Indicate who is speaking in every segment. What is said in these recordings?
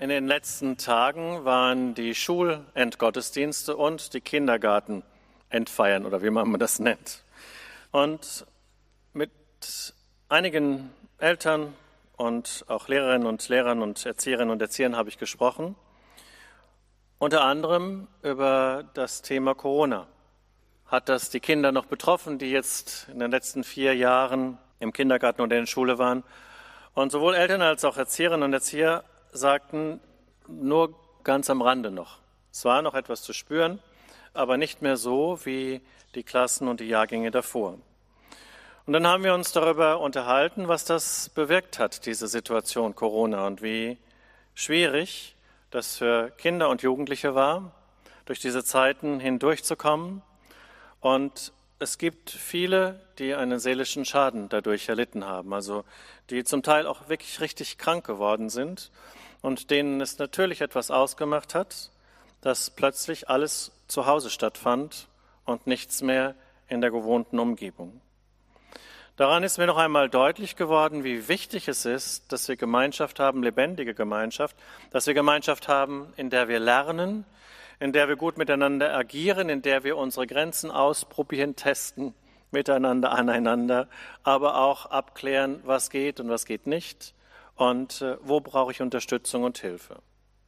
Speaker 1: In den letzten Tagen waren die Schulendgottesdienste und die Kindergartenendfeiern oder wie man das nennt. Und mit einigen Eltern und auch Lehrerinnen und Lehrern und Erzieherinnen und Erziehern habe ich gesprochen, unter anderem über das Thema Corona. Hat das die Kinder noch betroffen, die jetzt in den letzten 4 Jahren im Kindergarten oder in der Schule waren? Und sowohl Eltern als auch Erzieherinnen und Erzieher sagten, nur ganz am Rande noch. Es war noch etwas zu spüren, aber nicht mehr so wie die Klassen und die Jahrgänge davor. Und dann haben wir uns darüber unterhalten, was das bewirkt hat, diese Situation Corona, und wie schwierig das für Kinder und Jugendliche war, durch diese Zeiten hindurchzukommen. Und es gibt viele, die einen seelischen Schaden dadurch erlitten haben, also die zum Teil auch wirklich richtig krank geworden sind und denen es natürlich etwas ausgemacht hat, dass plötzlich alles zu Hause stattfand und nichts mehr in der gewohnten Umgebung. Daran ist mir noch einmal deutlich geworden, wie wichtig es ist, dass wir Gemeinschaft haben, lebendige Gemeinschaft, dass wir Gemeinschaft haben, in der wir lernen, in der wir gut miteinander agieren, in der wir unsere Grenzen ausprobieren, testen, miteinander, aneinander, aber auch abklären, was geht und was geht nicht und wo brauche ich Unterstützung und Hilfe.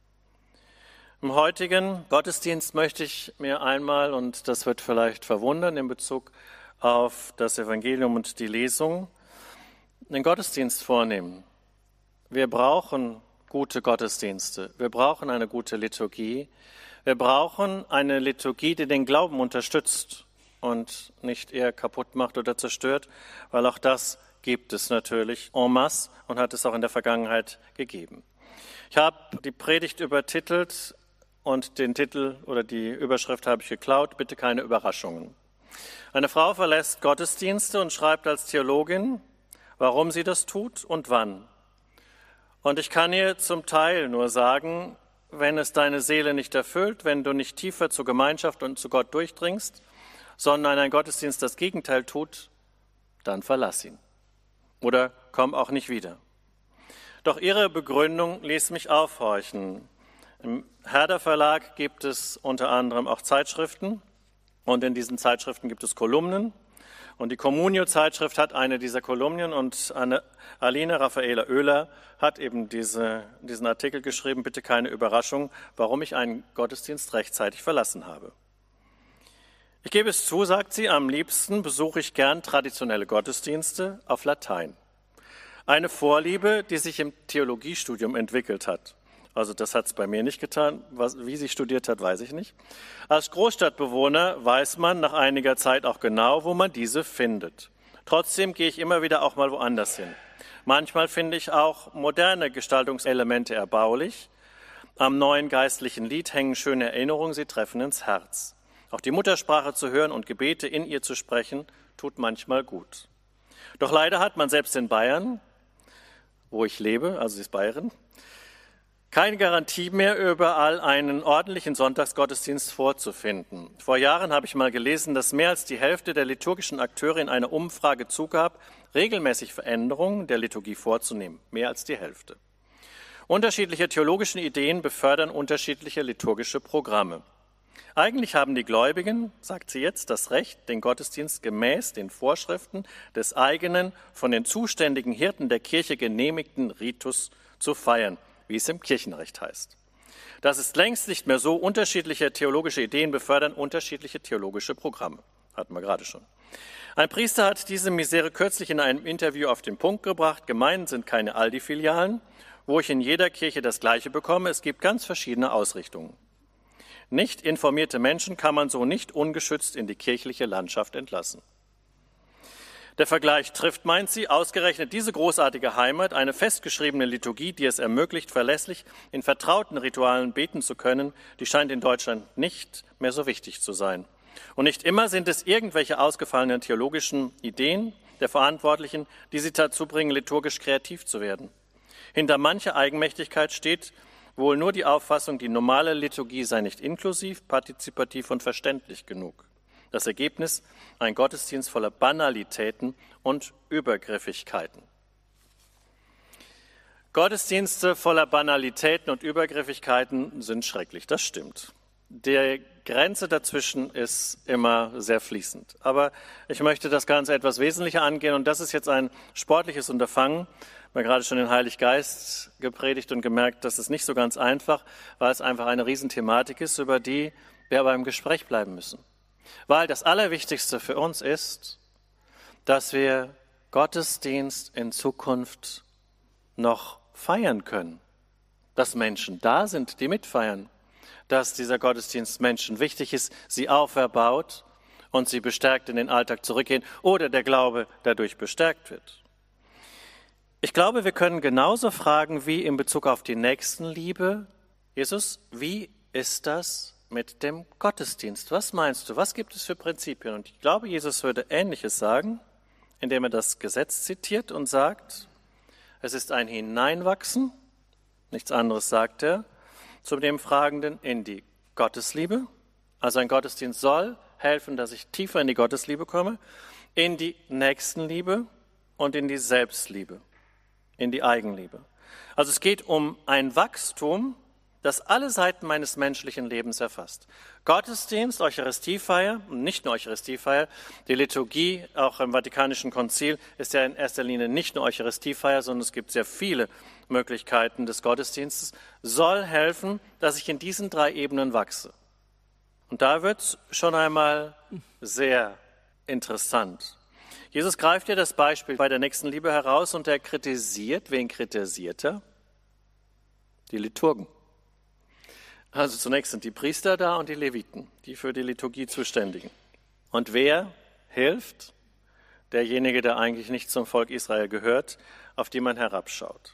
Speaker 1: Im heutigen Gottesdienst möchte ich mir einmal, und das wird vielleicht verwundern in Bezug auf das Evangelium und die Lesung, den Gottesdienst vornehmen. Wir brauchen gute Gottesdienste, wir brauchen eine gute Liturgie, wir brauchen eine Liturgie, die den Glauben unterstützt und nicht eher kaputt macht oder zerstört, weil auch das gibt es natürlich en masse und hat es auch in der Vergangenheit gegeben. Ich habe die Predigt übertitelt und den Titel oder die Überschrift habe ich geklaut, bitte keine Überraschungen. Eine Frau verlässt Gottesdienste und schreibt als Theologin, warum sie das tut und wann. Und ich kann ihr zum Teil nur sagen, wenn es deine Seele nicht erfüllt, wenn du nicht tiefer zur Gemeinschaft und zu Gott durchdringst, sondern ein Gottesdienst das Gegenteil tut, dann verlass ihn. Oder komm auch nicht wieder. Doch ihre Begründung ließ mich aufhorchen. Im Herder Verlag gibt es unter anderem auch Zeitschriften und in diesen Zeitschriften gibt es Kolumnen. Und die Communio-Zeitschrift hat eine dieser Kolumnen und Aline Raffaela Oehler hat eben diesen Artikel geschrieben, bitte keine Überraschung, warum ich einen Gottesdienst rechtzeitig verlassen habe. Ich gebe es zu, sagt sie, am liebsten besuche ich gern traditionelle Gottesdienste auf Latein. Eine Vorliebe, die sich im Theologiestudium entwickelt hat. Also das hat es bei mir nicht getan. Wie sie studiert hat, weiß ich nicht. Als Großstadtbewohner weiß man nach einiger Zeit auch genau, wo man diese findet. Trotzdem gehe ich immer wieder auch mal woanders hin. Manchmal finde ich auch moderne Gestaltungselemente erbaulich. Am neuen geistlichen Lied hängen schöne Erinnerungen, sie treffen ins Herz. Auch die Muttersprache zu hören und Gebete in ihr zu sprechen, tut manchmal gut. Doch leider hat man selbst in Bayern, wo ich lebe, also sie ist Bayerin, keine Garantie mehr, überall einen ordentlichen Sonntagsgottesdienst vorzufinden. Vor Jahren habe ich mal gelesen, dass mehr als die Hälfte der liturgischen Akteure in einer Umfrage zugab, regelmäßig Veränderungen der Liturgie vorzunehmen. Mehr als die Hälfte. Unterschiedliche theologische Ideen befördern unterschiedliche liturgische Programme. Eigentlich haben die Gläubigen, sagt sie jetzt, das Recht, den Gottesdienst gemäß den Vorschriften des eigenen, von den zuständigen Hirten der Kirche genehmigten Ritus zu feiern, wie es im Kirchenrecht heißt. Das ist längst nicht mehr so. Unterschiedliche theologische Ideen befördern unterschiedliche theologische Programme. Hatten wir gerade schon. Ein Priester hat diese Misere kürzlich in einem Interview auf den Punkt gebracht. Gemeinden sind keine Aldi-Filialen, wo ich in jeder Kirche das Gleiche bekomme. Es gibt ganz verschiedene Ausrichtungen. Nicht informierte Menschen kann man so nicht ungeschützt in die kirchliche Landschaft entlassen. Der Vergleich trifft, meint sie, ausgerechnet diese großartige Heimat, eine festgeschriebene Liturgie, die es ermöglicht, verlässlich in vertrauten Ritualen beten zu können, die scheint in Deutschland nicht mehr so wichtig zu sein. Und nicht immer sind es irgendwelche ausgefallenen theologischen Ideen der Verantwortlichen, die sie dazu bringen, liturgisch kreativ zu werden. Hinter mancher Eigenmächtigkeit steht wohl nur die Auffassung, die normale Liturgie sei nicht inklusiv, partizipativ und verständlich genug. Das Ergebnis: ein Gottesdienst voller Banalitäten und Übergriffigkeiten. Gottesdienste voller Banalitäten und Übergriffigkeiten sind schrecklich, das stimmt. Die Grenze dazwischen ist immer sehr fließend. Aber ich möchte das Ganze etwas wesentlicher angehen und das ist jetzt ein sportliches Unterfangen. Ich habe gerade schon den Heiligen Geist gepredigt und gemerkt, das ist nicht so ganz einfach, weil es einfach eine Riesenthematik ist, über die wir aber im Gespräch bleiben müssen. Weil das Allerwichtigste für uns ist, dass wir Gottesdienst in Zukunft noch feiern können. Dass Menschen da sind, die mitfeiern. Dass dieser Gottesdienst Menschen wichtig ist, sie auferbaut und sie bestärkt in den Alltag zurückgehen oder der Glaube dadurch bestärkt wird. Ich glaube, wir können genauso fragen wie in Bezug auf die Nächstenliebe. Jesus, wie ist das mit dem Gottesdienst? Was meinst du? Was gibt es für Prinzipien? Und ich glaube, Jesus würde Ähnliches sagen, indem er das Gesetz zitiert und sagt, es ist ein Hineinwachsen, nichts anderes sagt er, zu dem Fragenden in die Gottesliebe. Also ein Gottesdienst soll helfen, dass ich tiefer in die Gottesliebe komme, in die Nächstenliebe und in die Selbstliebe, in die Eigenliebe. Also es geht um ein Wachstum, das alle Seiten meines menschlichen Lebens erfasst. Gottesdienst, Eucharistiefeier, und nicht nur Eucharistiefeier, die Liturgie, auch im Vatikanischen Konzil, ist ja in erster Linie nicht nur Eucharistiefeier, sondern es gibt sehr viele Möglichkeiten des Gottesdienstes, soll helfen, dass ich in diesen 3 Ebenen wachse. Und da wird es schon einmal sehr interessant. Jesus greift ja das Beispiel bei der Nächstenliebe heraus und er kritisiert, wen kritisiert er? Die Liturgen. Also zunächst sind die Priester da und die Leviten, die für die Liturgie zuständigen. Und wer hilft? Derjenige, der eigentlich nicht zum Volk Israel gehört, auf die man herabschaut.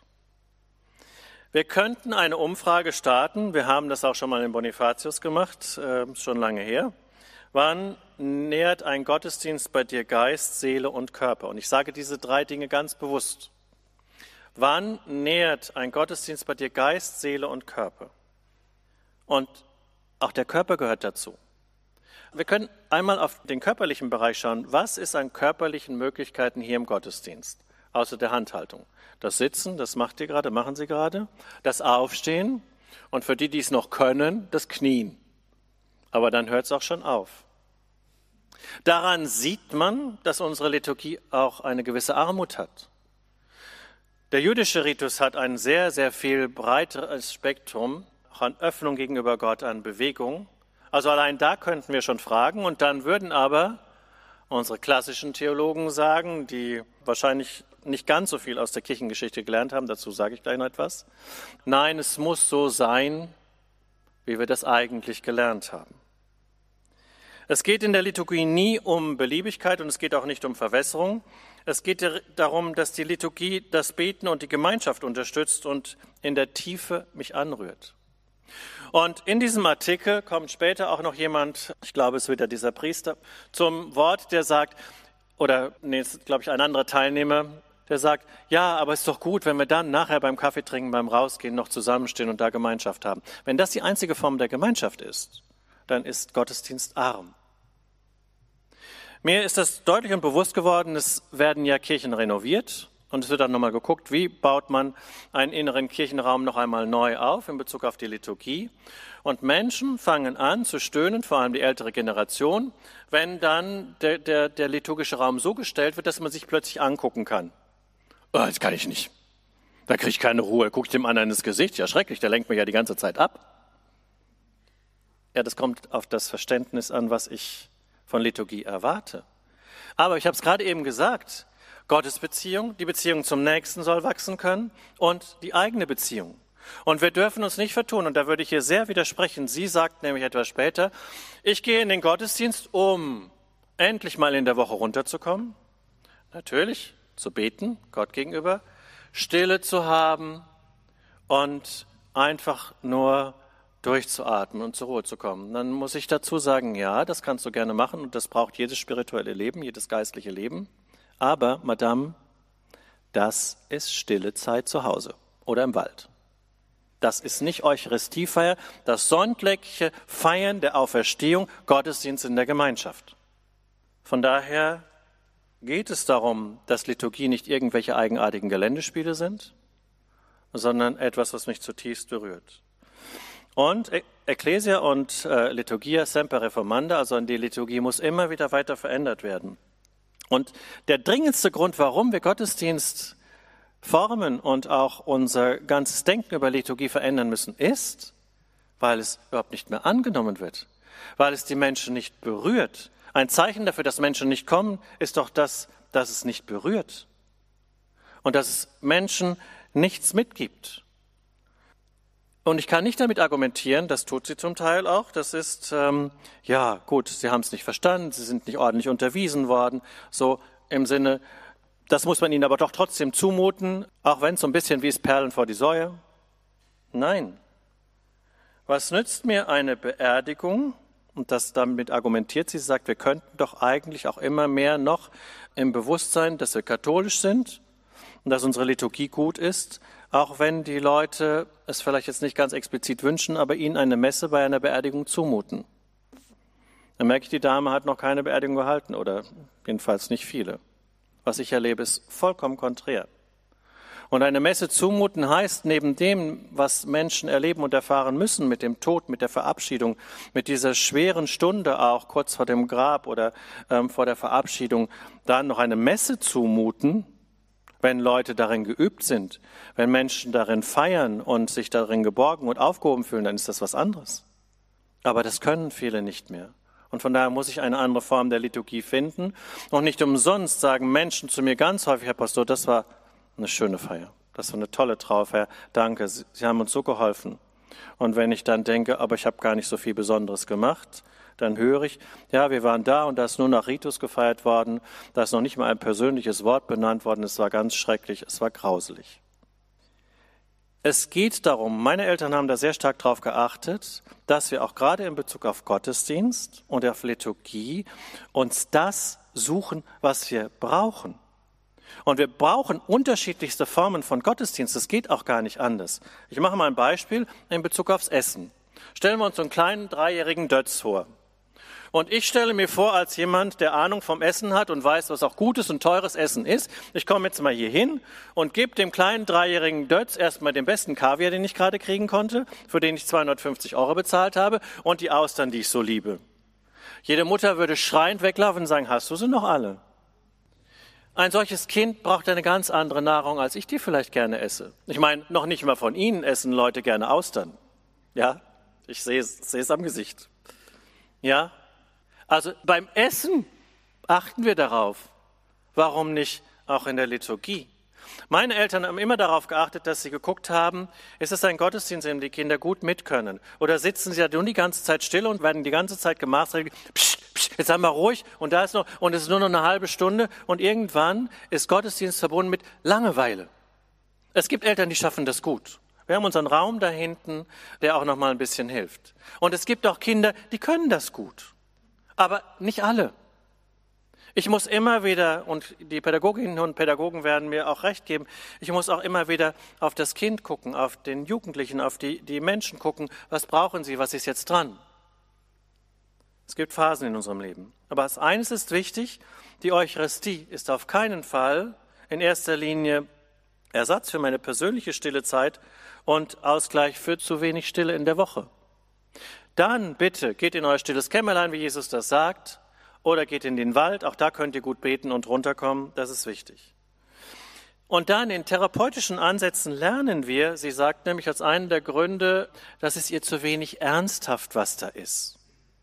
Speaker 1: Wir könnten eine Umfrage starten, wir haben das auch schon mal in Bonifatius gemacht, schon lange her. Wann nährt ein Gottesdienst bei dir Geist, Seele und Körper? Und ich sage diese 3 Dinge ganz bewusst. Wann nährt ein Gottesdienst bei dir Geist, Seele und Körper? Und auch der Körper gehört dazu. Wir können einmal auf den körperlichen Bereich schauen. Was ist an körperlichen Möglichkeiten hier im Gottesdienst? Außer der Handhaltung. Das Sitzen, das machen Sie gerade. Das Aufstehen und für die, die es noch können, das Knien. Aber dann hört es auch schon auf. Daran sieht man, dass unsere Liturgie auch eine gewisse Armut hat. Der jüdische Ritus hat ein sehr, sehr viel breiteres Spektrum auch an Öffnung gegenüber Gott, an Bewegung. Also allein da könnten wir schon fragen und dann würden aber unsere klassischen Theologen sagen, die wahrscheinlich nicht ganz so viel aus der Kirchengeschichte gelernt haben, dazu sage ich gleich noch etwas. Nein, es muss so sein, wie wir das eigentlich gelernt haben. Es geht in der Liturgie nie um Beliebigkeit und es geht auch nicht um Verwässerung. Es geht darum, dass die Liturgie das Beten und die Gemeinschaft unterstützt und in der Tiefe mich anrührt. Und in diesem Artikel kommt später auch noch jemand, ich glaube, es wird ja dieser Priester, zum Wort, der sagt, es ist, glaube ich, ein anderer Teilnehmer, der sagt, ja, aber es ist doch gut, wenn wir dann nachher beim Kaffeetrinken, beim Rausgehen noch zusammenstehen und da Gemeinschaft haben. Wenn das die einzige Form der Gemeinschaft ist, dann ist Gottesdienst arm. Mir ist das deutlich und bewusst geworden, es werden ja Kirchen renoviert. Und es wird dann nochmal geguckt, wie baut man einen inneren Kirchenraum noch einmal neu auf in Bezug auf die Liturgie. Und Menschen fangen an zu stöhnen, vor allem die ältere Generation, wenn dann der liturgische Raum so gestellt wird, dass man sich plötzlich angucken kann. Oh, das kann ich nicht. Da kriege ich keine Ruhe. Gucke ich dem anderen ins Gesicht. Ja, schrecklich, der lenkt mich ja die ganze Zeit ab. Ja, das kommt auf das Verständnis an, was ich von Liturgie erwarte. Aber ich habe es gerade eben gesagt, Gottesbeziehung, die Beziehung zum Nächsten soll wachsen können und die eigene Beziehung. Und wir dürfen uns nicht vertun, und da würde ich hier sehr widersprechen. Sie sagt nämlich etwas später, ich gehe in den Gottesdienst, um endlich mal in der Woche runterzukommen. Natürlich, zu beten, Gott gegenüber, Stille zu haben und einfach nur durchzuatmen und zur Ruhe zu kommen. Dann muss ich dazu sagen, ja, das kannst du gerne machen und das braucht jedes spirituelle Leben, jedes geistliche Leben. Aber, Madame, das ist stille Zeit zu Hause oder im Wald. Das ist nicht Eucharistiefeier, das sonntägliche Feiern der Auferstehung, Gottesdienst in der Gemeinschaft. Von daher geht es darum, dass Liturgie nicht irgendwelche eigenartigen Geländespiele sind, sondern etwas, was mich zutiefst berührt. Und Ecclesia und Liturgia semper reformanda, also die Liturgie muss immer wieder weiter verändert werden. Und der dringendste Grund, warum wir Gottesdienst formen und auch unser ganzes Denken über Liturgie verändern müssen, ist, weil es überhaupt nicht mehr angenommen wird, weil es die Menschen nicht berührt. Ein Zeichen dafür, dass Menschen nicht kommen, ist doch das, dass es nicht berührt und dass es Menschen nichts mitgibt. Und ich kann nicht damit argumentieren, das tut sie zum Teil auch, das ist, ja gut, sie haben es nicht verstanden, sie sind nicht ordentlich unterwiesen worden, so im Sinne, das muss man ihnen aber doch trotzdem zumuten, auch wenn es so ein bisschen wie es Perlen vor die Säue. Nein. Was nützt mir eine Beerdigung? Und das damit argumentiert sie, sagt, wir könnten doch eigentlich auch immer mehr noch im Bewusstsein, dass wir katholisch sind und dass unsere Liturgie gut ist, auch wenn die Leute es vielleicht jetzt nicht ganz explizit wünschen, aber ihnen eine Messe bei einer Beerdigung zumuten. Dann merke ich, die Dame hat noch keine Beerdigung gehalten oder jedenfalls nicht viele. Was ich erlebe, ist vollkommen konträr. Und eine Messe zumuten heißt, neben dem, was Menschen erleben und erfahren müssen, mit dem Tod, mit der Verabschiedung, mit dieser schweren Stunde auch kurz vor dem Grab oder vor der Verabschiedung, dann noch eine Messe zumuten, wenn Leute darin geübt sind, wenn Menschen darin feiern und sich darin geborgen und aufgehoben fühlen, dann ist das was anderes. Aber das können viele nicht mehr. Und von daher muss ich eine andere Form der Liturgie finden. Und nicht umsonst sagen Menschen zu mir ganz häufig, Herr Pastor, das war eine schöne Feier. Das war eine tolle Trauerfeier. Danke, Sie haben uns so geholfen. Und wenn ich dann denke, aber ich habe gar nicht so viel Besonderes gemacht, dann höre ich, ja, wir waren da und da ist nur nach Ritus gefeiert worden, da ist noch nicht mal ein persönliches Wort benannt worden, es war ganz schrecklich, es war grauselig. Es geht darum, meine Eltern haben da sehr stark darauf geachtet, dass wir auch gerade in Bezug auf Gottesdienst und auf Liturgie uns das suchen, was wir brauchen. Und wir brauchen unterschiedlichste Formen von Gottesdienst, das geht auch gar nicht anders. Ich mache mal ein Beispiel in Bezug aufs Essen. Stellen wir uns so einen kleinen 3-jährigen Dötz vor. Und ich stelle mir vor, als jemand, der Ahnung vom Essen hat und weiß, was auch gutes und teures Essen ist, ich komme jetzt mal hier hin und gebe dem kleinen 3-jährigen Dötz erstmal den besten Kaviar, den ich gerade kriegen konnte, für den ich 250 € bezahlt habe, und die Austern, die ich so liebe. Jede Mutter würde schreiend weglaufen und sagen, hast du sie noch alle? Ein solches Kind braucht eine ganz andere Nahrung, als ich die vielleicht gerne esse. Ich meine, noch nicht mal von Ihnen essen Leute gerne Austern. Ja, ich sehe es am Gesicht. Ja, also beim Essen achten wir darauf. Warum nicht auch in der Liturgie? Meine Eltern haben immer darauf geachtet, dass sie geguckt haben, ist es ein Gottesdienst, in dem die Kinder gut mit können? Oder sitzen sie da nun die ganze Zeit still und werden die ganze Zeit gemaßregelt, jetzt haben wir ruhig und da ist noch, und es ist nur noch eine halbe Stunde und irgendwann ist Gottesdienst verbunden mit Langeweile. Es gibt Eltern, die schaffen das gut. Wir haben unseren Raum da hinten, der auch noch mal ein bisschen hilft. Und es gibt auch Kinder, die können das gut. Aber nicht alle. Ich muss immer wieder, und die Pädagoginnen und Pädagogen werden mir auch recht geben, ich muss auch immer wieder auf das Kind gucken, auf den Jugendlichen, auf die Menschen gucken, was brauchen sie, was ist jetzt dran? Es gibt Phasen in unserem Leben. Aber eines ist wichtig, die Eucharistie ist auf keinen Fall in erster Linie Ersatz für meine persönliche stille Zeit und Ausgleich für zu wenig Stille in der Woche. Dann bitte geht in euer stilles Kämmerlein, wie Jesus das sagt, oder geht in den Wald, auch da könnt ihr gut beten und runterkommen, das ist wichtig. Und dann in therapeutischen Ansätzen lernen wir, sie sagt nämlich als einen der Gründe, dass es ihr zu wenig ernsthaft, was da ist.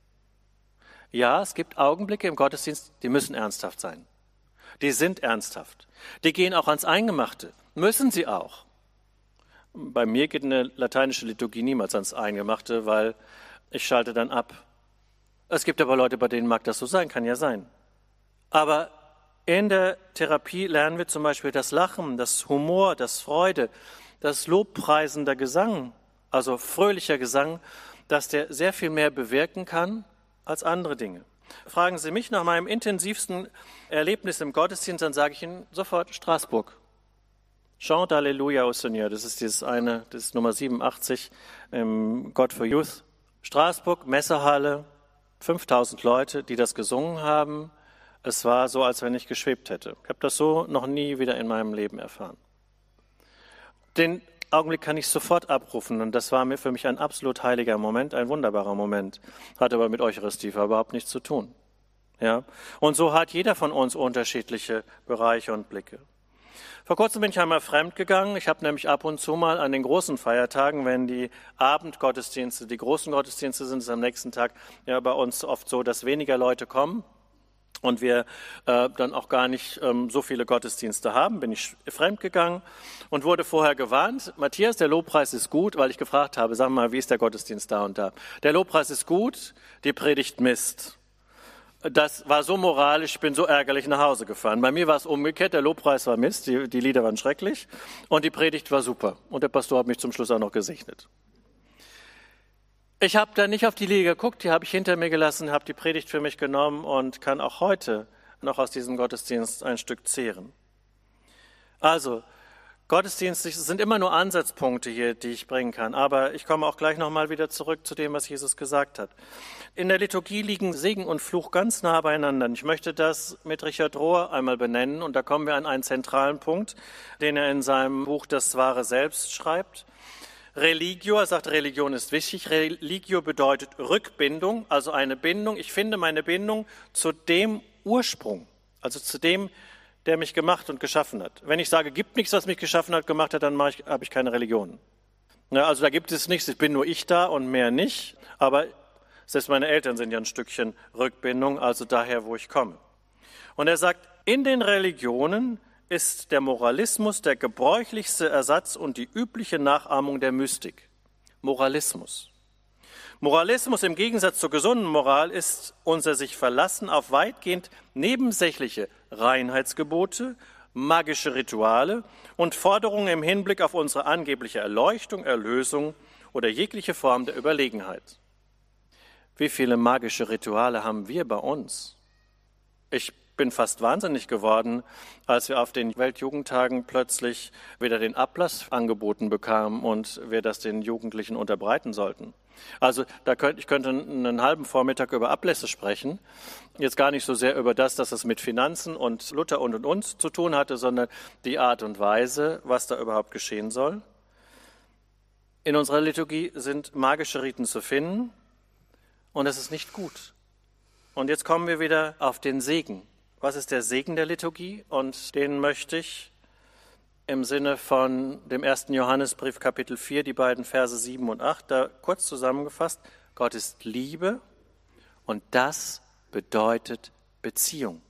Speaker 1: Ja, es gibt Augenblicke im Gottesdienst, die müssen ernsthaft sein. Die sind ernsthaft. Die gehen auch ans Eingemachte. Müssen sie auch. Bei mir geht eine lateinische Liturgie niemals ans Eingemachte, weil ich schalte dann ab. Es gibt aber Leute, bei denen mag das so sein, kann ja sein. Aber in der Therapie lernen wir zum Beispiel das Lachen, das Humor, das Freude, das lobpreisender Gesang, also fröhlicher Gesang, dass der sehr viel mehr bewirken kann als andere Dinge. Fragen Sie mich nach meinem intensivsten Erlebnis im Gottesdienst, dann sage ich Ihnen sofort Straßburg. Chant Alléluia au Seigneur, das ist Nummer 87 im God for Youth. Straßburg, Messehalle, 5000 Leute, die das gesungen haben. Es war so, als wenn ich geschwebt hätte. Ich habe das so noch nie wieder in meinem Leben erfahren. Den Augenblick kann ich sofort abrufen. Und das war für mich ein absolut heiliger Moment, ein wunderbarer Moment. Hat aber mit Eucharistie überhaupt nichts zu tun. Ja? Und so hat jeder von uns unterschiedliche Bereiche und Blicke. Vor kurzem bin ich einmal fremd gegangen. Ich habe nämlich ab und zu mal an den großen Feiertagen, wenn die Abendgottesdienste, die großen Gottesdienste sind, ist am nächsten Tag ja bei uns oft so, dass weniger Leute kommen und wir dann auch gar nicht so viele Gottesdienste haben, bin ich fremd gegangen und wurde vorher gewarnt. Matthias, der Lobpreis ist gut, weil ich gefragt habe, sag mal, wie ist der Gottesdienst da und da? Der Lobpreis ist gut, die Predigt Mist. Das war so moralisch, ich bin so ärgerlich nach Hause gefahren. Bei mir war es umgekehrt, der Lobpreis war Mist, die Lieder waren schrecklich und die Predigt war super. Und der Pastor hat mich zum Schluss auch noch gesegnet. Ich habe da nicht auf die Lieder geguckt, die habe ich hinter mir gelassen, habe die Predigt für mich genommen und kann auch heute noch aus diesem Gottesdienst ein Stück zehren. Also, Gottesdienste sind immer nur Ansatzpunkte hier, die ich bringen kann. Aber ich komme auch gleich nochmal wieder zurück zu dem, was Jesus gesagt hat. In der Liturgie liegen Segen und Fluch ganz nah beieinander. Ich möchte das mit Richard Rohr einmal benennen. Und da kommen wir an einen zentralen Punkt, den er in seinem Buch Das wahre Selbst schreibt. Religio, er sagt, Religion ist wichtig. Religio bedeutet Rückbindung, also eine Bindung. Ich finde meine Bindung zu dem Ursprung, also zu dem, der mich gemacht und geschaffen hat. Wenn ich sage, gibt nichts, was mich geschaffen hat, gemacht hat, dann habe ich keine Religion. Ja, also da gibt es nichts, ich bin nur ich da und mehr nicht. Aber selbst meine Eltern sind ja ein Stückchen Rückbindung, also daher, wo ich komme. Und er sagt, in den Religionen ist der Moralismus der gebräuchlichste Ersatz und die übliche Nachahmung der Mystik. Moralismus. Moralismus im Gegensatz zur gesunden Moral ist unser sich verlassen auf weitgehend nebensächliche Reinheitsgebote, magische Rituale und Forderungen im Hinblick auf unsere angebliche Erleuchtung, Erlösung oder jegliche Form der Überlegenheit. Wie viele magische Rituale haben wir bei uns? Ich bin fast wahnsinnig geworden, als wir auf den Weltjugendtagen plötzlich wieder den Ablass angeboten bekamen und wir das den Jugendlichen unterbreiten sollten. Also ich könnte einen halben Vormittag über Ablässe sprechen, jetzt gar nicht so sehr über das, dass es mit Finanzen und Luther und uns zu tun hatte, sondern die Art und Weise, was da überhaupt geschehen soll. In unserer Liturgie sind magische Riten zu finden und es ist nicht gut. Und jetzt kommen wir wieder auf den Segen. Was ist der Segen der Liturgie? Und den möchte ich im Sinne von dem 1. Johannesbrief, Kapitel 4, die beiden Verse 7 und 8, da kurz zusammengefasst, Gott ist Liebe und das bedeutet Beziehung.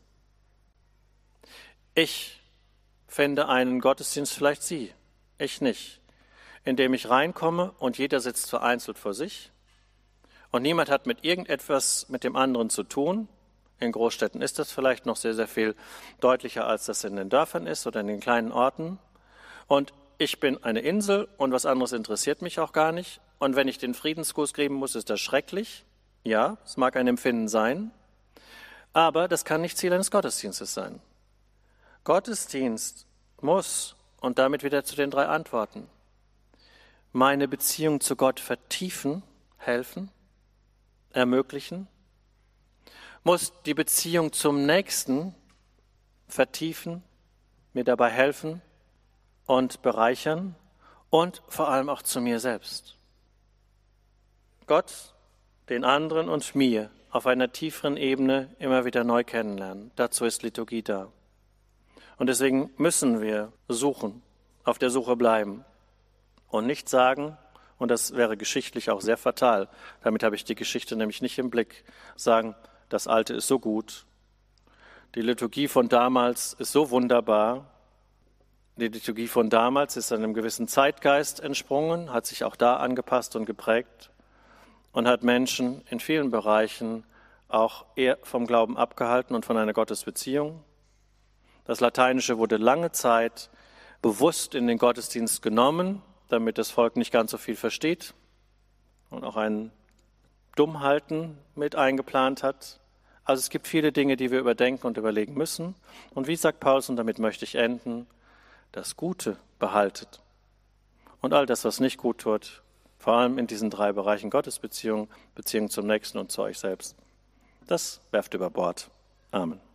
Speaker 1: Ich fände einen Gottesdienst, vielleicht Sie, ich nicht, in dem ich reinkomme und jeder sitzt vereinzelt vor sich und niemand hat mit irgendetwas mit dem anderen zu tun. In Großstädten ist das vielleicht noch sehr, sehr viel deutlicher, als das in den Dörfern ist oder in den kleinen Orten. Und ich bin eine Insel und was anderes interessiert mich auch gar nicht. Und wenn ich den Friedensgruß geben muss, ist das schrecklich. Ja, es mag ein Empfinden sein, aber das kann nicht Ziel eines Gottesdienstes sein. Gottesdienst muss, und damit wieder zu den 3 Antworten, meine Beziehung zu Gott vertiefen, helfen, ermöglichen, muss die Beziehung zum Nächsten vertiefen, mir dabei helfen und bereichern und vor allem auch zu mir selbst. Gott, den anderen und mir auf einer tieferen Ebene immer wieder neu kennenlernen. Dazu ist Liturgie da. Und deswegen müssen wir suchen, auf der Suche bleiben und nicht sagen, und das wäre geschichtlich auch sehr fatal, damit habe ich die Geschichte nämlich nicht im Blick, sagen, das Alte ist so gut, die Liturgie von damals ist so wunderbar. Die Liturgie von damals ist einem gewissen Zeitgeist entsprungen, hat sich auch da angepasst und geprägt und hat Menschen in vielen Bereichen auch eher vom Glauben abgehalten und von einer Gottesbeziehung. Das Lateinische wurde lange Zeit bewusst in den Gottesdienst genommen, damit das Volk nicht ganz so viel versteht und auch ein Dummhalten mit eingeplant hat. Also es gibt viele Dinge, die wir überdenken und überlegen müssen. Und wie sagt Paulus, und damit möchte ich enden, das Gute behaltet. Und all das, was nicht gut tut, vor allem in diesen 3 Bereichen Gottesbeziehung, Beziehung zum Nächsten und zu euch selbst, das werft über Bord. Amen.